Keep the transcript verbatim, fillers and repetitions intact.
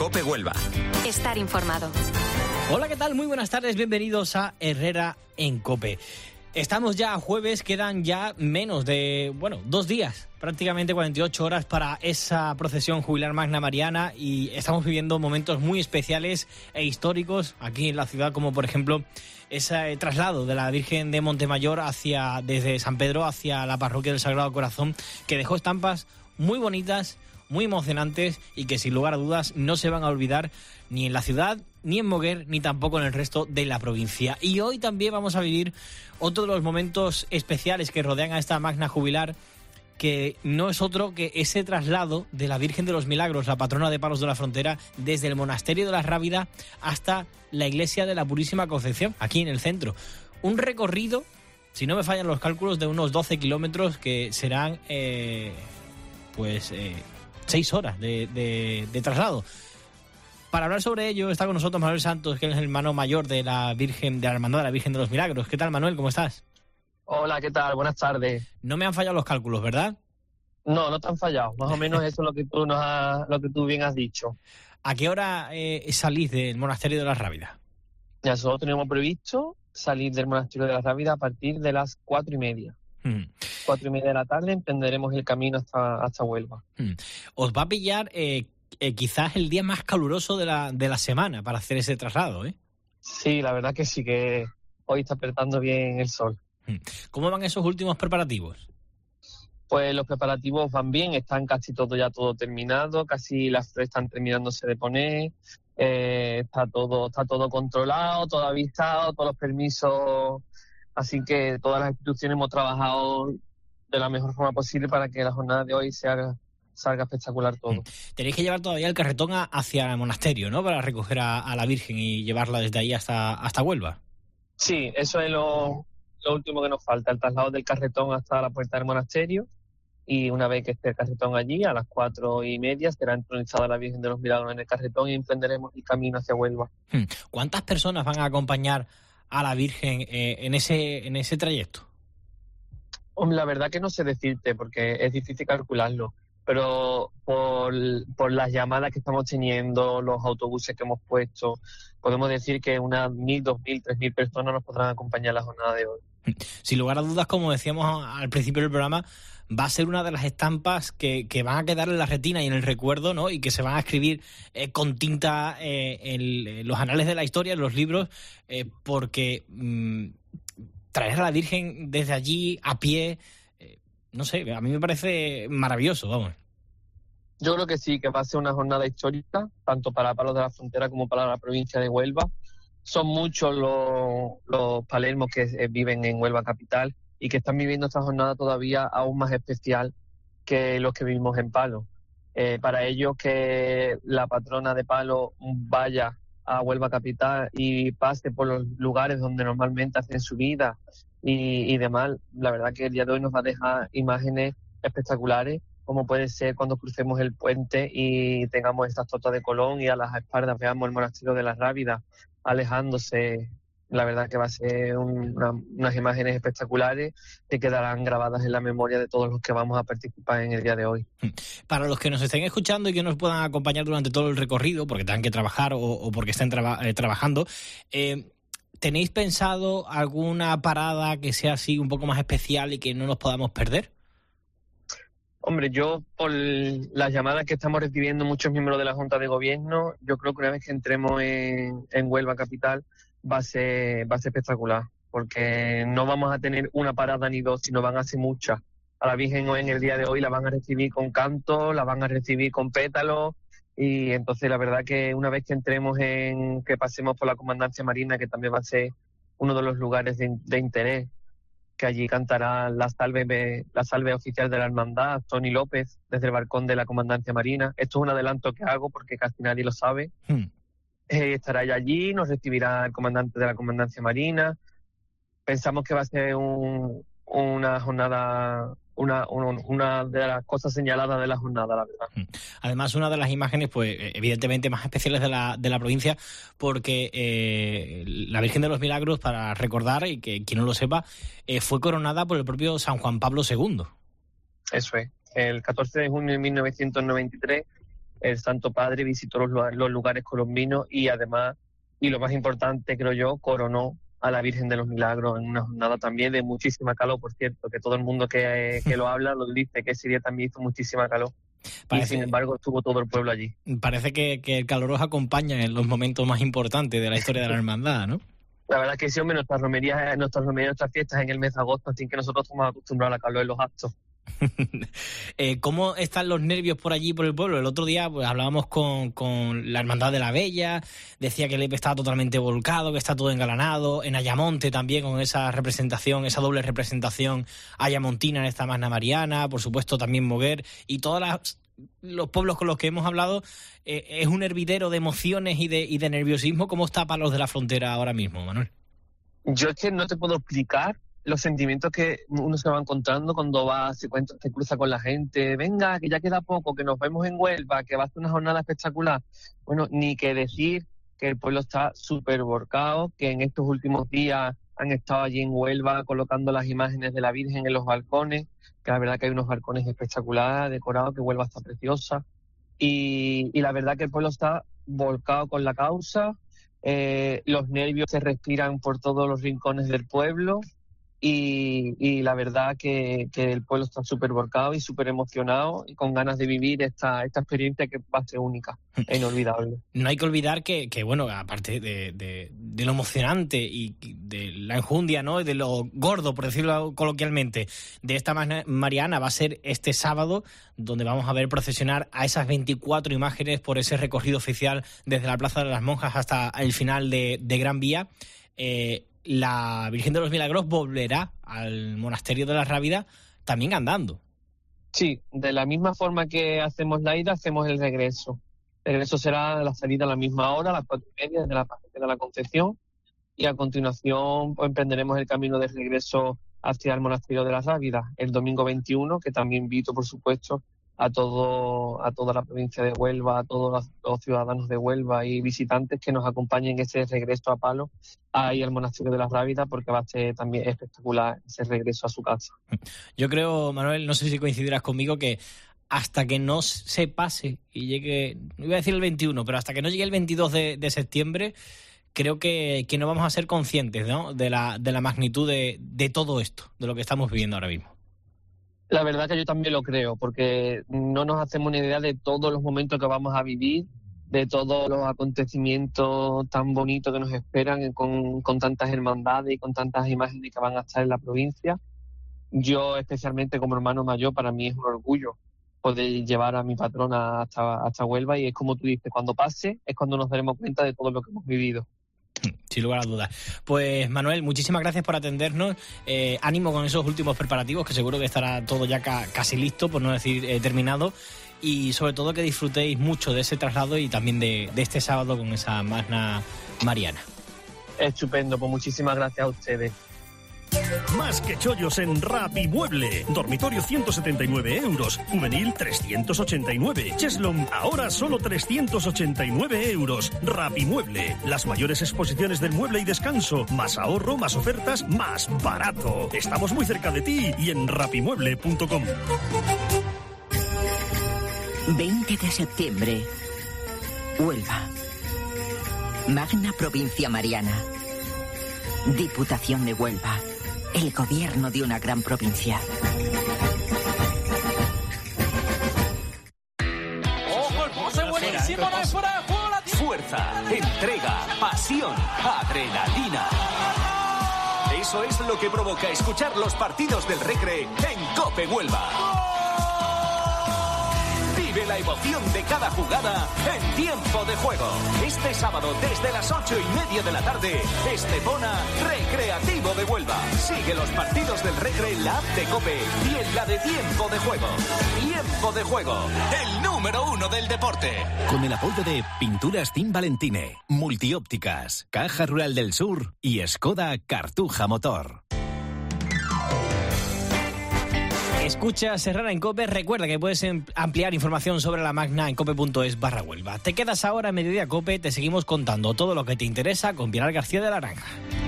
COPE Huelva. Estar informado. Hola, ¿qué tal? Muy buenas tardes, bienvenidos a Herrera en COPE. Estamos ya a jueves, quedan ya menos de, bueno, dos días, prácticamente cuarenta y ocho horas para esa procesión jubilar Magna Mariana, y estamos viviendo momentos muy especiales e históricos aquí en la ciudad, como por ejemplo ese traslado de la Virgen de Montemayor hacia, desde San Pedro hacia la parroquia del Sagrado Corazón, que dejó estampas muy bonitas, muy emocionantes y que sin lugar a dudas no se van a olvidar ni en la ciudad, ni en Moguer, ni tampoco en el resto de la provincia. Y hoy también vamos a vivir otro de los momentos especiales que rodean a esta Magna Jubilar, que no es otro que ese traslado de la Virgen de los Milagros, la patrona de Palos de la Frontera, desde el Monasterio de la Rábida hasta la Iglesia de la Purísima Concepción, aquí en el centro. Un recorrido, si no me fallan los cálculos, de unos doce kilómetros que serán, eh, pues... Eh, seis horas de, de, de traslado. Para hablar sobre ello está con nosotros Manuel Santos, que es el hermano mayor de la Virgen, de la Hermandad de la Virgen de los Milagros. ¿Qué tal, Manuel? ¿Cómo estás? Hola, ¿qué tal? Buenas tardes. No me han fallado los cálculos, ¿verdad? No, no te han fallado. Más o menos eso es lo que tú nos has, lo que tú bien has dicho. ¿A qué hora eh, salís del Monasterio de la Rábida? Ya, nosotros tenemos previsto salir del Monasterio de la Rábida a partir de las cuatro y media. Hmm. Cuatro y media de la tarde emprenderemos el camino hasta, hasta Huelva. Hmm. Os va a pillar eh, eh, quizás el día más caluroso de la, de la semana para hacer ese traslado, ¿eh? Sí, la verdad que sí, que hoy está apretando bien el sol. Hmm. ¿Cómo van esos últimos preparativos? Pues los preparativos van bien, están casi todo ya todo terminado, casi las flores están terminándose de poner, eh, está todo está todo controlado, todo avisado, todos los permisos. Así que todas las instituciones hemos trabajado de la mejor forma posible para que la jornada de hoy se haga, salga espectacular todo. Tenéis que llevar todavía el carretón a, hacia el monasterio, ¿no? Para recoger a, a la Virgen y llevarla desde ahí hasta, hasta Huelva. Sí, eso es lo, lo último que nos falta, el traslado del carretón hasta la puerta del monasterio. Y una vez que esté el carretón allí, a las cuatro y media, será entronizada la Virgen de los Milagros en el carretón y emprenderemos el camino hacia Huelva. ¿Cuántas personas van a acompañar a la Virgen eh, en ese en ese trayecto? Hombre, la verdad que no sé decirte porque es difícil calcularlo, pero por, por las llamadas que estamos teniendo, los autobuses que hemos puesto, podemos decir que unas mil, dos mil, tres mil personas nos podrán acompañar en la jornada de hoy. Sin lugar a dudas, como decíamos al principio del programa, va a ser una de las estampas que, que van a quedar en la retina y en el recuerdo, ¿no? Y que se van a escribir eh, con tinta eh, en, en los anales de la historia, en los libros, eh, porque mmm, traer a la Virgen desde allí a pie, eh, no sé, a mí me parece maravilloso, vamos. Yo creo que sí, que va a ser una jornada histórica, tanto para Palos de la Frontera como para la provincia de Huelva. Son muchos los, los palermos que eh, viven en Huelva capital y que están viviendo esta jornada todavía aún más especial que los que vivimos en Palos. Eh, para ellos que la patrona de Palos vaya a Huelva capital y pase por los lugares donde normalmente hacen su vida y, y demás, la verdad que el día de hoy nos va a dejar imágenes espectaculares, como puede ser cuando crucemos el puente y tengamos estas tortas de Colón y a las espaldas veamos el monasterio de la Rábida alejándose. La verdad que va a ser un, una, unas imágenes espectaculares que quedarán grabadas en la memoria de todos los que vamos a participar en el día de hoy. Para los que nos estén escuchando y que nos puedan acompañar durante todo el recorrido, porque tengan que trabajar o, o porque estén traba, eh, trabajando, eh, ¿tenéis pensado alguna parada que sea así un poco más especial y que no nos podamos perder? Hombre, yo por las llamadas que estamos recibiendo muchos miembros de la Junta de Gobierno, yo creo que una vez que entremos en, en Huelva capital va a ser va a ser espectacular, porque no vamos a tener una parada ni dos, sino van a ser muchas. A la Virgen hoy en el día de hoy la van a recibir con canto, la van a recibir con pétalos, y entonces la verdad que una vez que entremos en, que pasemos por la Comandancia Marina, que también va a ser uno de los lugares de, de interés, que allí cantará la salve, la salve oficial de la hermandad, Tony López, desde el balcón de la Comandancia Marina. Esto es un adelanto que hago porque casi nadie lo sabe. Hmm. Eh, estará ya allí, nos recibirá el comandante de la Comandancia Marina. Pensamos que va a ser un, una jornada, una, un, una de las cosas señaladas de la jornada, la verdad. Además, una de las imágenes, pues evidentemente más especiales de la, de la provincia, porque eh, la Virgen de los Milagros, para recordar, y que quien no lo sepa, eh, fue coronada por el propio San Juan Pablo segundo. Eso es. El catorce de junio de mil novecientos noventa y tres el Santo Padre visitó los, los lugares colombinos y además, y lo más importante creo yo, coronó a la Virgen de los Milagros en una jornada también de muchísima calor, por cierto, que todo el mundo que, que lo habla lo dice, que ese día también hizo muchísima calor. Parece, y sin embargo estuvo todo el pueblo allí. Parece que, que el calor os acompaña en los momentos más importantes de la historia de la hermandad, ¿no? La verdad es que sí, hombre, nuestras romerías, nuestras romerías, nuestras fiestas en el mes de agosto, así que nosotros estamos acostumbrados a la calor en los actos. eh, ¿Cómo están los nervios por allí, por el pueblo? El otro día pues, hablábamos con, con la Hermandad de la Bella, decía que el Lepe estaba totalmente volcado, que está todo engalanado, en Ayamonte también con esa representación, esa doble representación ayamontina en esta Magna Mariana, por supuesto también Moguer, y todos los pueblos con los que hemos hablado, eh, es un hervidero de emociones y de, y de nerviosismo. ¿Cómo está Palos de la Frontera ahora mismo, Manuel? Yo es que no te puedo explicar los sentimientos que uno se va encontrando cuando va, se, cuenta, se cruza con la gente. Venga, que ya queda poco, que nos vemos en Huelva, que va a ser una jornada espectacular. Bueno, ni que decir que el pueblo está súper volcado, que en estos últimos días han estado allí en Huelva colocando las imágenes de la Virgen en los balcones, que la verdad que hay unos balcones espectaculares, decorados, que Huelva está preciosa. Y, y la verdad que el pueblo está volcado con la causa, eh, los nervios se respiran por todos los rincones del pueblo. Y, y la verdad que, que el pueblo está súper volcado y súper emocionado y con ganas de vivir esta, esta experiencia que va a ser única e inolvidable. No hay que olvidar que, que bueno, aparte de, de, de lo emocionante y de la enjundia, ¿no?, de lo gordo, por decirlo coloquialmente, de esta Mariana, va a ser este sábado, donde vamos a ver procesionar a esas veinticuatro imágenes por ese recorrido oficial desde la Plaza de las Monjas hasta el final de, de Gran Vía. Eh, la Virgen de los Milagros volverá al Monasterio de la Rábida también andando. Sí, de la misma forma que hacemos la ida, hacemos el regreso. El regreso será la salida a la misma hora, a las cuatro y media, desde la Parroquia de la Concepción, y a continuación pues, emprenderemos el camino de regreso hacia el Monasterio de la Rábida el domingo veintiuno, que también invito, por supuesto, a todo a toda la provincia de Huelva, a todos los, los ciudadanos de Huelva y visitantes que nos acompañen en ese regreso a Palos, ahí al Monasterio de la Rábida, porque va a ser también espectacular ese regreso a su casa. Yo creo, Manuel, no sé si coincidirás conmigo, que hasta que no se pase y llegue, no iba a decir el veintiuno, pero hasta que no llegue el veintidós de, de septiembre, creo que, que no vamos a ser conscientes, ¿no?, de la, de la magnitud de, de todo esto, de lo que estamos viviendo ahora mismo. La verdad que yo también lo creo, porque no nos hacemos una idea de todos los momentos que vamos a vivir, de todos los acontecimientos tan bonitos que nos esperan con, con tantas hermandades y con tantas imágenes que van a estar en la provincia. Yo, especialmente como hermano mayor, para mí es un orgullo poder llevar a mi patrona hasta, hasta Huelva, y es como tú dices, cuando pase es cuando nos daremos cuenta de todo lo que hemos vivido. Sin lugar a dudas. Pues Manuel, muchísimas gracias por atendernos. Eh, ánimo con esos últimos preparativos, que seguro que estará todo ya ca- casi listo, por no decir eh, terminado. Y sobre todo que disfrutéis mucho de ese traslado y también de, de este sábado con esa Magna Mariana. Estupendo, pues muchísimas gracias a ustedes. Más que chollos en Rapimueble. Dormitorio ciento setenta y nueve euros. Juvenil trescientos ochenta y nueve. Cheslom ahora solo trescientos ochenta y nueve euros. Rapimueble. Las mayores exposiciones del mueble y descanso. Más ahorro, más ofertas, más barato. Estamos muy cerca de ti y en rapimueble punto com. veinte de septiembre. Huelva. Magna Provincia Mariana. Diputación de Huelva. El gobierno de una gran provincia. ¡Ojo, el pase buenísimo! ¡No es fuera de juego! La Fuerza, entrega, pasión, adrenalina. Eso es lo que provoca escuchar los partidos del Recre en COPE Huelva. Vive la emoción de cada jugada en tiempo de juego. Este sábado desde las ocho y media de la tarde, Estepona Recreativo de Huelva. Sigue los partidos del Recre en la app de COPE y en la de tiempo de juego. Tiempo de juego, el número uno del deporte. Con el apoyo de Pinturas Team Valentine, Multiópticas, Caja Rural del Sur y Skoda Cartuja Motor. Escucha Herrera en COPE. Recuerda que puedes ampliar información sobre la Magna en cope.es barra Huelva. Te quedas ahora a Mediodía COPE. Te seguimos contando todo lo que te interesa con Pilar García de la Granja.